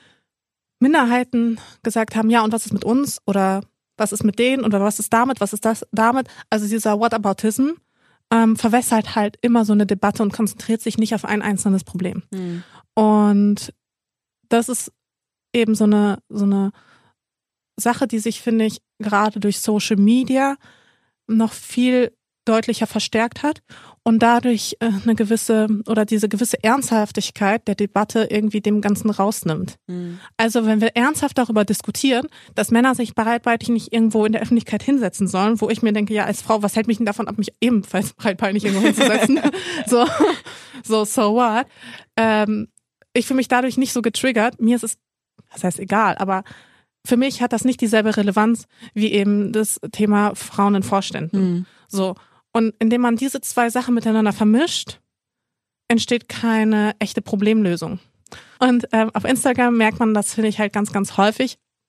Minderheiten gesagt haben, ja, und was ist mit uns? Oder was ist mit denen? Oder was ist damit? Was ist das damit? Also dieser Whataboutism ähm, verwässert halt immer so eine Debatte und konzentriert sich nicht auf ein einzelnes Problem. Mhm. Und das ist eben so eine, so eine Sache, die sich, finde ich, gerade durch Social Media noch viel deutlicher verstärkt hat und dadurch eine gewisse oder diese gewisse Ernsthaftigkeit der Debatte irgendwie dem Ganzen rausnimmt. Mhm. Also wenn wir ernsthaft darüber diskutieren, dass Männer sich breitbeinig nicht irgendwo in der Öffentlichkeit hinsetzen sollen, wo ich mir denke, ja, als Frau, was hält mich denn davon ab, mich ebenfalls breitbeinig irgendwo hinzusetzen? so, so, so what? Ähm, ich fühle mich dadurch nicht so getriggert. Mir ist es, das heißt egal, aber für mich hat das nicht dieselbe Relevanz wie eben das Thema Frauen in Vorständen. Mhm. So. Und indem man diese zwei Sachen miteinander vermischt, entsteht keine echte Problemlösung. Und ähm, auf Instagram merkt man das, finde ich, halt ganz, ganz häufig,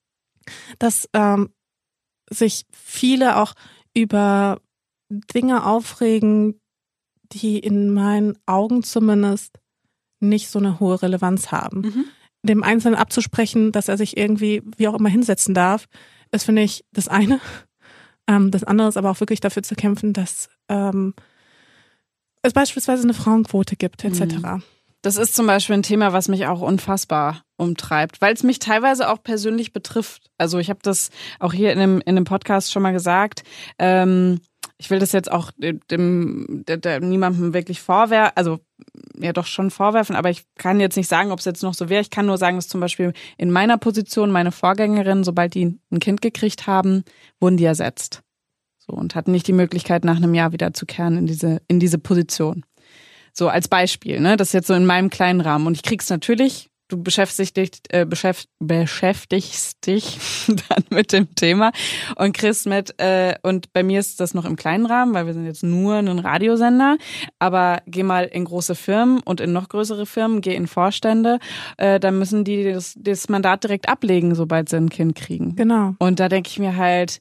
dass ähm, sich viele auch über Dinge aufregen, die in meinen Augen zumindest nicht so eine hohe Relevanz haben. Mhm. Dem Einzelnen abzusprechen, dass er sich irgendwie wie auch immer hinsetzen darf, ist, finde ich, das eine. Ähm, das andere ist aber auch wirklich dafür zu kämpfen, dass ähm, es beispielsweise eine Frauenquote gibt, et cetera. Das ist zum Beispiel ein Thema, was mich auch unfassbar umtreibt, weil es mich teilweise auch persönlich betrifft. Also ich habe das auch hier in einem, in einem Podcast schon mal gesagt. Ähm, ich will das jetzt auch dem, dem, dem niemandem wirklich vorwerfen, also ja doch schon vorwerfen, aber ich kann jetzt nicht sagen, ob es jetzt noch so wäre. Ich kann nur sagen, dass zum Beispiel in meiner Position meine Vorgängerinnen, sobald die ein Kind gekriegt haben, wurden die ersetzt. So, und hatten nicht die Möglichkeit, nach einem Jahr wieder zu kehren in diese, in diese Position. So als Beispiel, ne? Das ist jetzt so in meinem kleinen Rahmen. Und ich krieg's natürlich, du beschäftigst dich, äh, beschäft, beschäftigst dich dann mit dem Thema und kriegst mit, äh, und bei mir ist das noch im kleinen Rahmen, weil wir sind jetzt nur ein Radiosender, aber geh mal in große Firmen und in noch größere Firmen, geh in Vorstände, äh, dann müssen die das, das Mandat direkt ablegen, sobald sie ein Kind kriegen. Genau. Und da denke ich mir halt,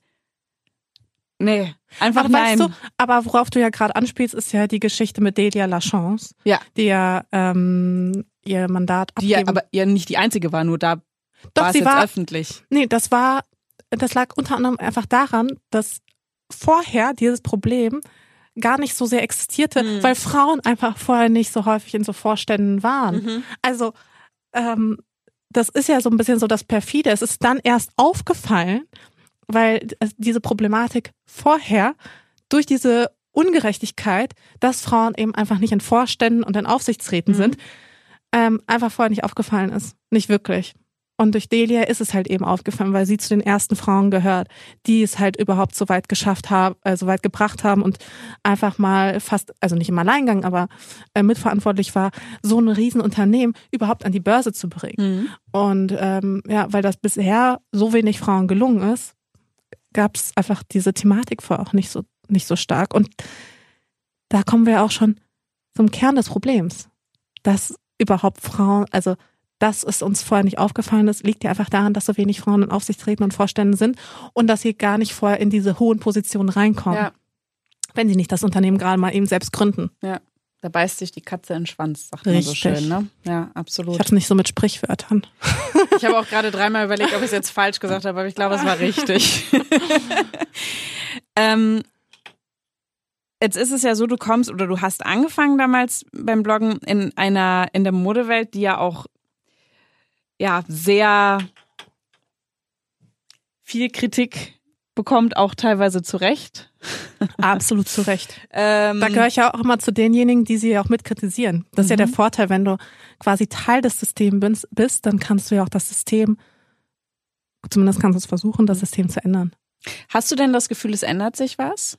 nee, einfach aber nein. Weißt du, aber worauf du ja gerade anspielst, ist ja die Geschichte mit Delia Lachance, ja. die ja ähm, ihr Mandat abgeben. Die ja aber ja nicht die einzige war, nur da Doch, war es sie jetzt war, öffentlich. Nee, das war, das lag unter anderem einfach daran, dass vorher dieses Problem gar nicht so sehr existierte, mhm. weil Frauen einfach vorher nicht so häufig in so Vorständen waren. Mhm. Also ähm, das ist ja so ein bisschen so das Perfide. Es ist dann erst aufgefallen, weil diese Problematik vorher durch diese Ungerechtigkeit, dass Frauen eben einfach nicht in Vorständen und in Aufsichtsräten mhm. sind, ähm, einfach vorher nicht aufgefallen ist. Nicht wirklich. Und durch Delia ist es halt eben aufgefallen, weil sie zu den ersten Frauen gehört, die es halt überhaupt so weit geschafft haben, äh, so weit gebracht haben und einfach mal fast, also nicht im Alleingang, aber äh, mitverantwortlich war, so ein Riesenunternehmen überhaupt an die Börse zu bringen. Mhm. Und ähm, ja, weil das bisher so wenig Frauen gelungen ist, gab es einfach diese Thematik vorher auch nicht so, nicht so stark. Und da kommen wir auch schon zum Kern des Problems, dass überhaupt Frauen, also dass es uns vorher nicht aufgefallen ist, liegt ja einfach daran, dass so wenig Frauen in Aufsichtsräten und Vorständen sind und dass sie gar nicht vorher in diese hohen Positionen reinkommen, ja. wenn sie nicht das Unternehmen gerade mal eben selbst gründen. Ja, da beißt sich die Katze in den Schwanz, sagt man so schön, ne? Ja, absolut. Ich hab's nicht so mit Sprichwörtern. Ich habe auch gerade dreimal überlegt, ob ich es jetzt falsch gesagt habe, aber ich glaube, es war richtig. ähm, Jetzt ist es ja so, du kommst oder du hast angefangen damals beim Bloggen in einer, in der Modewelt, die ja auch ja sehr viel Kritik bekommt, auch teilweise zu Recht. Absolut zu Recht. ähm, da gehöre ich ja auch immer zu denjenigen, die sie ja auch mit kritisieren. Das ist mhm. ja der Vorteil, wenn du quasi Teil des Systems bist, dann kannst du ja auch das System, zumindest kannst du es versuchen, das System zu ändern. Hast du denn das Gefühl, es ändert sich was?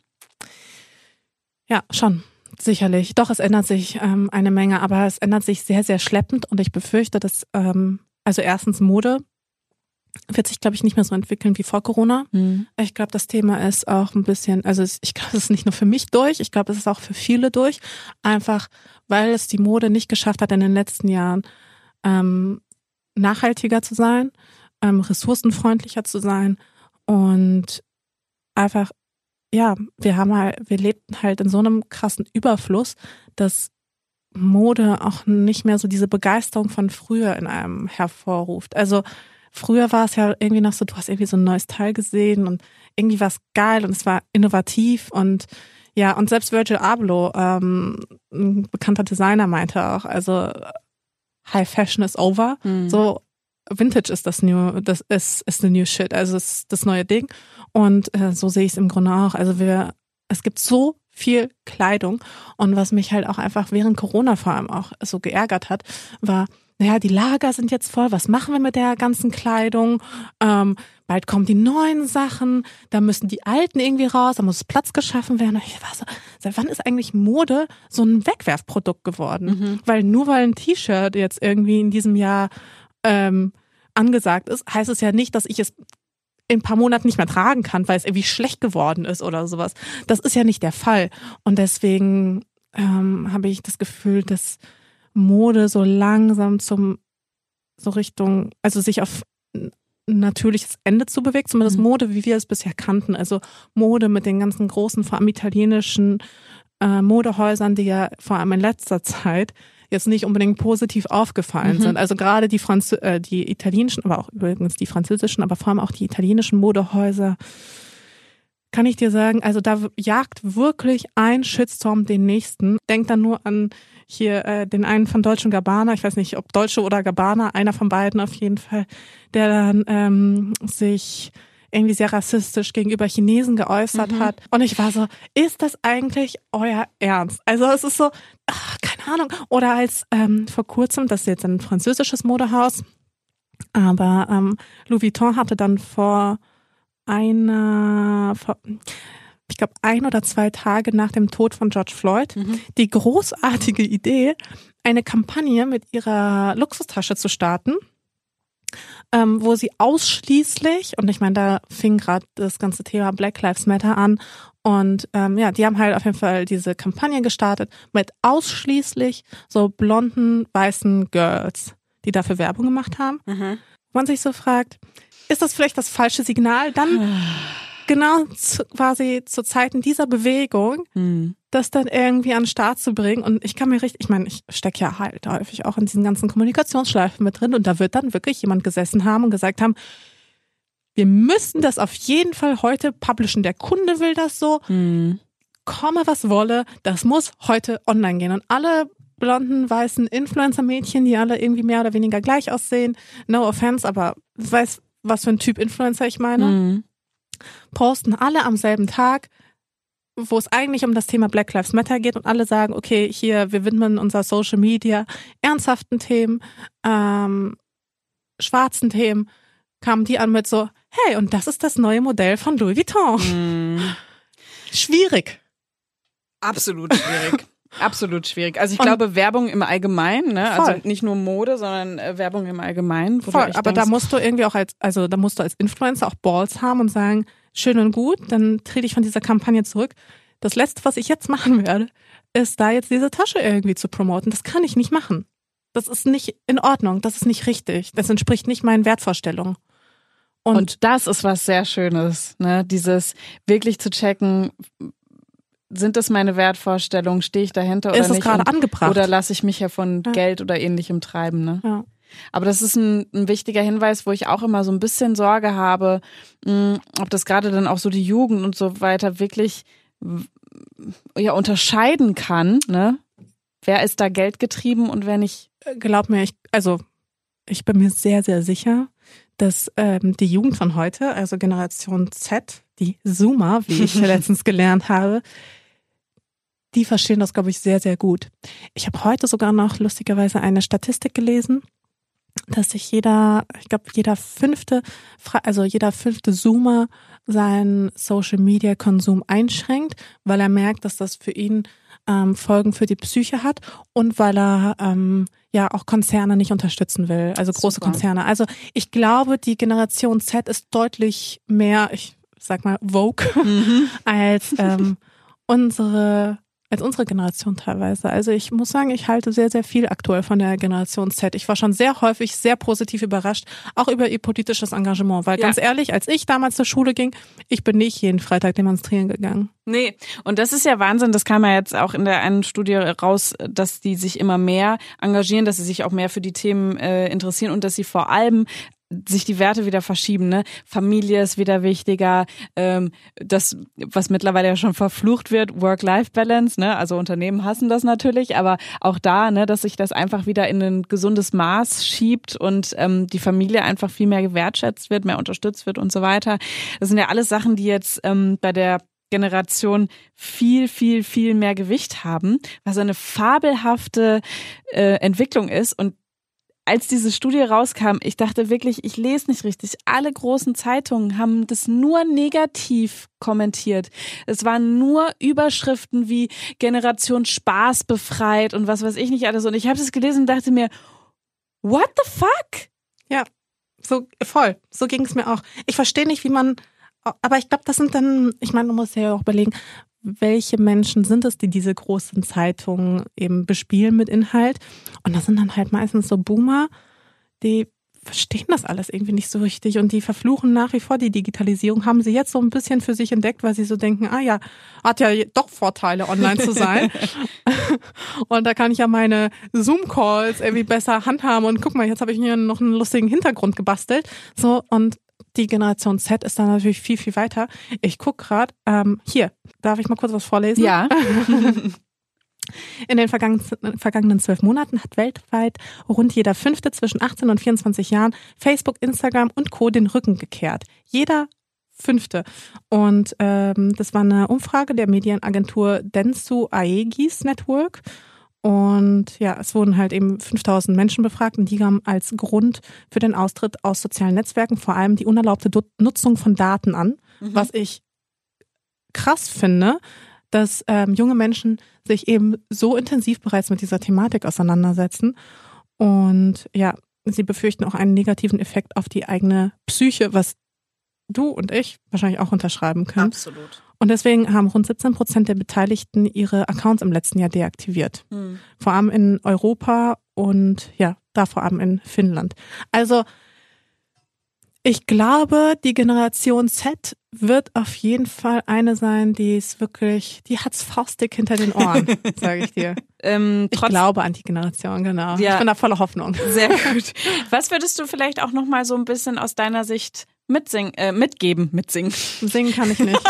Ja, schon. Sicherlich. Doch, es ändert sich ähm, eine Menge, aber es ändert sich sehr, sehr schleppend und ich befürchte, dass, ähm, also erstens Mode wird sich, glaube ich, nicht mehr so entwickeln wie vor Corona. Mhm. Ich glaube, das Thema ist auch ein bisschen, also ich glaube, es ist nicht nur für mich durch, ich glaube, es ist auch für viele durch, einfach weil es die Mode nicht geschafft hat, in den letzten Jahren ähm, nachhaltiger zu sein, ähm, ressourcenfreundlicher zu sein und einfach ja, wir haben halt, wir lebten halt in so einem krassen Überfluss, dass Mode auch nicht mehr so diese Begeisterung von früher in einem hervorruft. Also früher war es ja irgendwie noch so, du hast irgendwie so ein neues Teil gesehen und irgendwie war es geil und es war innovativ und ja, und selbst Virgil Abloh, ähm, ein bekannter Designer, meinte auch, also High Fashion is over, mhm. so Vintage ist das new, das ist ist the new shit, also es ist das neue Ding und äh, so sehe ich es im Grunde auch. Also wir, es gibt so viel Kleidung und was mich halt auch einfach während Corona vor allem auch so geärgert hat, war, naja, die Lager sind jetzt voll, was machen wir mit der ganzen Kleidung? Ähm, bald kommen die neuen Sachen, da müssen die alten irgendwie raus, da muss Platz geschaffen werden. Und ich war so, seit wann ist eigentlich Mode so ein Wegwerfprodukt geworden? Mhm. Weil nur weil ein T-Shirt jetzt irgendwie in diesem Jahr ähm, angesagt ist, heißt es ja nicht, dass ich es in ein paar Monaten nicht mehr tragen kann, weil es irgendwie schlecht geworden ist oder sowas. Das ist ja nicht der Fall. Und deswegen ähm, habe ich das Gefühl, dass Mode so langsam zum, so Richtung, also sich auf natürliches Ende zu bewegt, zumindest mhm. Mode, wie wir es bisher kannten. Also Mode mit den ganzen großen, vor allem italienischen äh, Modehäusern, die ja vor allem in letzter Zeit jetzt nicht unbedingt positiv aufgefallen mhm. sind. Also gerade die, Franz- äh, die italienischen, aber auch übrigens die französischen, aber vor allem auch die italienischen Modehäuser, kann ich dir sagen, also da jagt wirklich ein Shitstorm den nächsten. Denk dann nur an hier äh, den einen von Dolce und Gabbana, ich weiß nicht, ob Dolce oder Gabbana, einer von beiden auf jeden Fall, der dann ähm, sich irgendwie sehr rassistisch gegenüber Chinesen geäußert mhm. hat. Und ich war so, ist das eigentlich euer Ernst? Also es ist so, ach, keine Ahnung. Oder als ähm, vor kurzem, das ist jetzt ein französisches Modehaus, aber ähm, Louis Vuitton hatte dann vor einer, vor, ich glaube ein oder zwei Tage nach dem Tod von George Floyd, mhm. die großartige Idee, eine Kampagne mit ihrer Luxustasche zu starten, ähm, wo sie ausschließlich, und ich meine, da fing gerade das ganze Thema Black Lives Matter an, und ähm, ja, die haben halt auf jeden Fall diese Kampagne gestartet mit ausschließlich so blonden, weißen Girls, die dafür Werbung gemacht haben. Mhm. Wo man sich so fragt, ist das vielleicht das falsche Signal? Dann genau zu, quasi zu Zeiten dieser Bewegung, mhm. das dann irgendwie an den Start zu bringen. Und ich kann mir richtig, ich meine, ich stecke ja halt häufig auch in diesen ganzen Kommunikationsschleifen mit drin, und da wird dann wirklich jemand gesessen haben und gesagt haben, wir müssen das auf jeden Fall heute publishen. Der Kunde will das so. Mhm. Komme, was wolle, das muss heute online gehen. Und alle blonden, weißen Influencer-Mädchen, die alle irgendwie mehr oder weniger gleich aussehen, no offense, aber weiß, was für ein Typ Influencer ich meine, mhm. posten alle am selben Tag, wo es eigentlich um das Thema Black Lives Matter geht, und alle sagen, okay, hier, wir widmen unser Social Media ernsthaften Themen, ähm, schwarzen Themen, kamen die an mit so, hey, und das ist das neue Modell von Louis Vuitton. Mhm. Schwierig. Absolut schwierig. Absolut schwierig. Also ich und glaube, Werbung im Allgemeinen, ne? Also nicht nur Mode, sondern äh, Werbung im Allgemeinen. Voll, aber denkst, da musst du irgendwie auch als, also da musst du als Influencer auch Balls haben und sagen, schön und gut, dann trete ich von dieser Kampagne zurück. Das Letzte, was ich jetzt machen werde, ist da jetzt diese Tasche irgendwie zu promoten. Das kann ich nicht machen. Das ist nicht in Ordnung, das ist nicht richtig. Das entspricht nicht meinen Wertvorstellungen. Und, und das ist was sehr Schönes, ne? Dieses wirklich zu checken, sind das meine Wertvorstellungen, stehe ich dahinter oder ist nicht? Ist es gerade angebracht? Oder lasse ich mich ja von ja. Geld oder Ähnlichem treiben, ne? Ja. Aber das ist ein, ein wichtiger Hinweis, wo ich auch immer so ein bisschen Sorge habe, mh, ob das gerade dann auch so die Jugend und so weiter wirklich ja unterscheiden kann, ne? Wer ist da geldgetrieben und wer nicht? Glaub mir, ich, also ich bin mir sehr, sehr sicher, dass ähm, die Jugend von heute, also Generation Z, die Zoomer, wie ich letztens gelernt habe, die verstehen das, glaube ich, sehr, sehr gut. Ich habe heute sogar noch lustigerweise eine Statistik gelesen, dass sich jeder, ich glaube, jeder fünfte, also jeder fünfte Zoomer seinen Social-Media-Konsum einschränkt, weil er merkt, dass das für ihn ähm, Folgen für die Psyche hat und weil er ähm, ja auch Konzerne nicht unterstützen will, also große Super. Konzerne. Also ich glaube, die Generation Z ist deutlich mehr, ich sag mal, woke, mhm. als ähm, unsere als unsere Generation teilweise. Also ich muss sagen, ich halte sehr, sehr viel aktuell von der Generation Z. Ich war schon sehr häufig sehr positiv überrascht, auch über ihr politisches Engagement. Weil ja. ganz ehrlich, als ich damals zur Schule ging, ich bin nicht jeden Freitag demonstrieren gegangen. Nee, und das ist ja Wahnsinn, das kam ja jetzt auch in der einen Studie raus, dass die sich immer mehr engagieren, dass sie sich auch mehr für die Themen äh, interessieren und dass sie vor allem sich die Werte wieder verschieben, ne? Familie ist wieder wichtiger, ähm, das, was mittlerweile ja schon verflucht wird, Work-Life-Balance, ne? Also Unternehmen hassen das natürlich, aber auch da, ne, dass sich das einfach wieder in ein gesundes Maß schiebt und ähm, die Familie einfach viel mehr gewertschätzt wird, mehr unterstützt wird und so weiter. Das sind ja alles Sachen, die jetzt ähm, bei der Generation viel, viel, viel mehr Gewicht haben, was eine fabelhafte äh, Entwicklung ist. Und als diese Studie rauskam, ich dachte wirklich, ich lese nicht richtig. Alle großen Zeitungen haben das nur negativ kommentiert. Es waren nur Überschriften wie Generation Spaß befreit und was weiß ich nicht alles. Und ich habe das gelesen und dachte mir, what the fuck? Ja, so voll. So ging es mir auch. Ich verstehe nicht, wie man, aber ich glaube, das sind dann, ich meine, man muss ja auch überlegen, welche Menschen sind es, die diese großen Zeitungen eben bespielen mit Inhalt. Und das sind dann halt meistens so Boomer, die verstehen das alles irgendwie nicht so richtig und die verfluchen nach wie vor die Digitalisierung, haben sie jetzt so ein bisschen für sich entdeckt, weil sie so denken, ah ja, hat ja doch Vorteile, online zu sein. Und da kann ich ja meine Zoom-Calls irgendwie besser handhaben und guck mal, jetzt habe ich mir noch einen lustigen Hintergrund gebastelt. So, und die Generation Z ist da natürlich viel, viel weiter. Ich guck gerade, ähm, hier, darf ich mal kurz was vorlesen? Ja. In den vergangenen, vergangenen zwölf Monaten hat weltweit rund jeder Fünfte zwischen achtzehn und vierundzwanzig Jahren Facebook, Instagram und Co. den Rücken gekehrt. Jeder Fünfte. Und ähm, das war eine Umfrage der Medienagentur Dentsu Aegis Network. Und ja, es wurden halt eben fünftausend Menschen befragt und die haben als Grund für den Austritt aus sozialen Netzwerken vor allem die unerlaubte Nutzung von Daten an, mhm. was ich krass finde, dass ähm, junge Menschen sich eben so intensiv bereits mit dieser Thematik auseinandersetzen. Und ja, sie befürchten auch einen negativen Effekt auf die eigene Psyche, was du und ich wahrscheinlich auch unterschreiben können. Absolut. Und deswegen haben rund siebzehn Prozent der Beteiligten ihre Accounts im letzten Jahr deaktiviert. Hm. Vor allem in Europa und ja, da vor allem in Finnland. Also ich glaube, die Generation Z wird auf jeden Fall eine sein, die ist wirklich, die hat's faustig hinter den Ohren, sage ich dir. Ähm, ich glaube an die Generation, genau. Ja, ich bin da voller Hoffnung. Sehr gut. Was würdest du vielleicht auch noch mal so ein bisschen aus deiner Sicht mitsingen, äh, mitgeben, mitsingen? Singen kann ich nicht.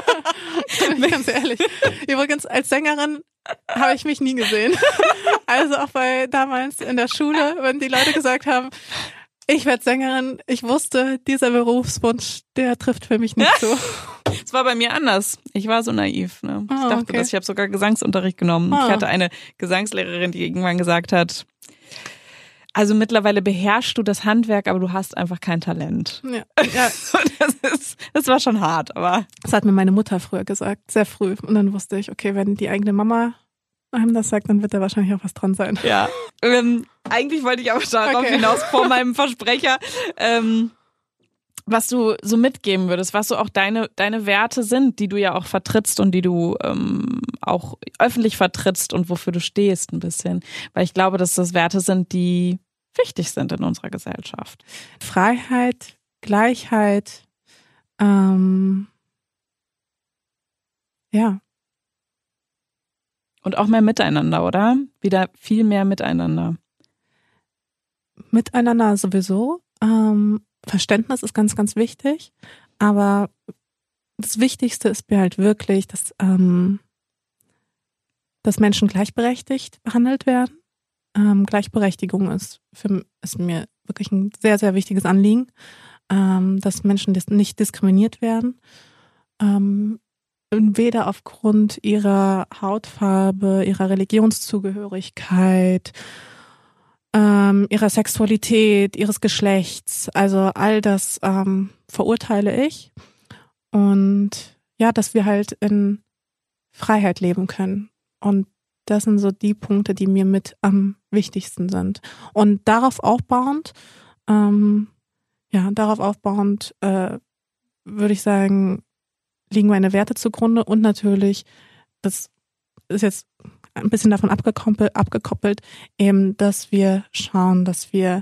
Ganz ehrlich. Übrigens, als Sängerin habe ich mich nie gesehen. Also auch bei damals in der Schule, wenn die Leute gesagt haben, ich werde Sängerin, ich wusste, dieser Berufswunsch, der trifft für mich nicht so. Es war bei mir anders. Ich war so naiv. Ne? Ich oh, dachte, okay. dass ich habe sogar Gesangsunterricht genommen. Oh. Ich hatte eine Gesangslehrerin, die irgendwann gesagt hat, also mittlerweile beherrschst du das Handwerk, aber du hast einfach kein Talent. Ja. Ja. Das ist, das war schon hart, aber. Das hat mir meine Mutter früher gesagt, sehr früh. Und dann wusste ich, okay, wenn die eigene Mama einem das sagt, dann wird da wahrscheinlich auch was dran sein. Ja. Ähm, eigentlich wollte ich aber darauf okay. hinaus vor meinem Versprecher, ähm, was du so mitgeben würdest, was so auch deine deine Werte sind, die du ja auch vertrittst und die du ähm, auch öffentlich vertrittst und wofür du stehst ein bisschen. Weil ich glaube, dass das Werte sind, die wichtig sind in unserer Gesellschaft. Freiheit, Gleichheit, ähm, ja. Und auch mehr Miteinander, oder? Wieder viel mehr Miteinander. Miteinander sowieso. Ähm, Verständnis ist ganz, ganz wichtig. Aber das Wichtigste ist mir halt wirklich, dass, ähm, dass Menschen gleichberechtigt behandelt werden. Ähm, Gleichberechtigung ist, für, ist mir wirklich ein sehr, sehr wichtiges Anliegen. Ähm, dass Menschen nicht diskriminiert werden. Ähm, weder aufgrund ihrer Hautfarbe, ihrer Religionszugehörigkeit, ähm, ihrer Sexualität, ihres Geschlechts. Also all das ähm, verurteile ich. Und ja, dass wir halt in Freiheit leben können. Und das sind so die Punkte, die mir mit am wichtigsten sind. Und darauf aufbauend, ähm, ja, darauf aufbauend äh, würde ich sagen, liegen meine Werte zugrunde und natürlich, das ist jetzt ein bisschen davon abgekoppelt, abgekoppelt, eben, dass wir schauen, dass wir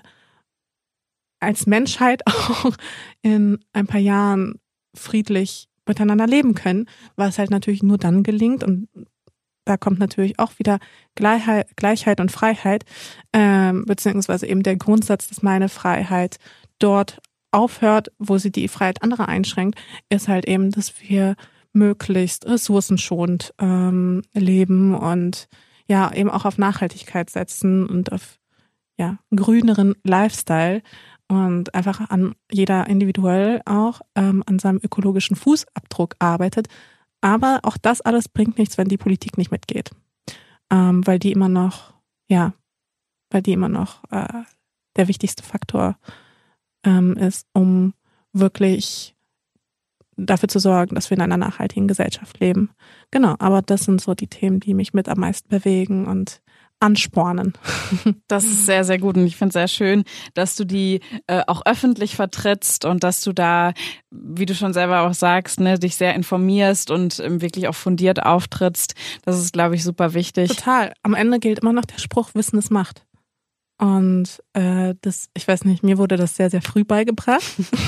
als Menschheit auch in ein paar Jahren friedlich miteinander leben können, was halt natürlich nur dann gelingt und da kommt natürlich auch wieder Gleichheit, Gleichheit und Freiheit, ähm, beziehungsweise eben der Grundsatz, dass meine Freiheit dort aufhört, wo sie die Freiheit anderer einschränkt, ist halt eben, dass wir möglichst ressourcenschonend ähm, leben und ja eben auch auf Nachhaltigkeit setzen und auf ja grüneren Lifestyle und einfach an jeder individuell auch ähm, an seinem ökologischen Fußabdruck arbeitet. Aber auch das alles bringt nichts, wenn die Politik nicht mitgeht, ähm, weil die immer noch ja, weil die immer noch äh, der wichtigste Faktor ist, um wirklich dafür zu sorgen, dass wir in einer nachhaltigen Gesellschaft leben. Genau, aber das sind so die Themen, die mich mit am meisten bewegen und anspornen. Das ist sehr, sehr gut und ich finde es sehr schön, dass du die äh, auch öffentlich vertrittst und dass du da, wie du schon selber auch sagst, ne, dich sehr informierst und ähm, wirklich auch fundiert auftrittst. Das ist, glaube ich, super wichtig. Total. Am Ende gilt immer noch der Spruch, Wissen ist Macht. Und äh, das, ich weiß nicht, mir wurde das sehr, sehr früh beigebracht.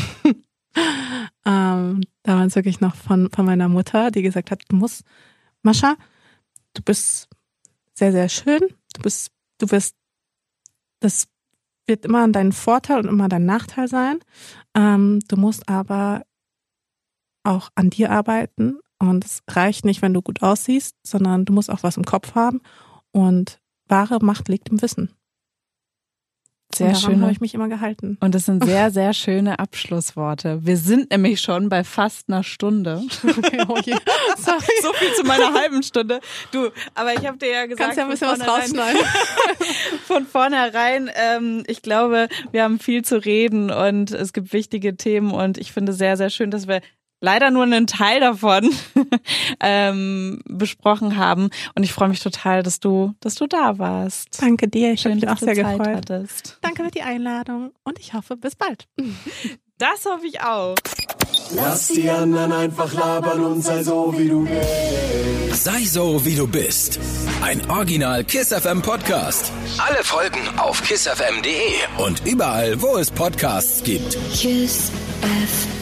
ähm, damals wirklich noch von, von meiner Mutter, die gesagt hat, du musst, Mascha, du bist sehr, sehr schön, du bist, du wirst, das wird immer dein Vorteil und immer dein Nachteil sein. Ähm, du musst aber auch an dir arbeiten und es reicht nicht, wenn du gut aussiehst, sondern du musst auch was im Kopf haben und wahre Macht liegt im Wissen. Sehr schön. Daran habe ich mich immer gehalten. Und das sind sehr, sehr schöne Abschlussworte. Wir sind nämlich schon bei fast einer Stunde. Okay, oh je. Sorry. So viel zu meiner halben Stunde. Du, aber ich habe dir ja gesagt, kannst ja ein bisschen was rausschneiden. Von vornherein, ähm, ich glaube, wir haben viel zu reden und es gibt wichtige Themen und ich finde sehr, sehr schön, dass wir leider nur einen Teil davon ähm, besprochen haben. Und ich freue mich total, dass du, dass du da warst. Danke dir, ich habe mich auch dass du sehr Zeit gefreut. hattest. Danke für die Einladung und ich hoffe, bis bald. Das hoffe ich auch. Lass die anderen einfach labern und sei so, wie du bist. Sei so, wie du bist. Ein Original Kiss F M Podcast. Alle Folgen auf kiss f m punkt d e und überall, wo es Podcasts gibt. Kiss F M.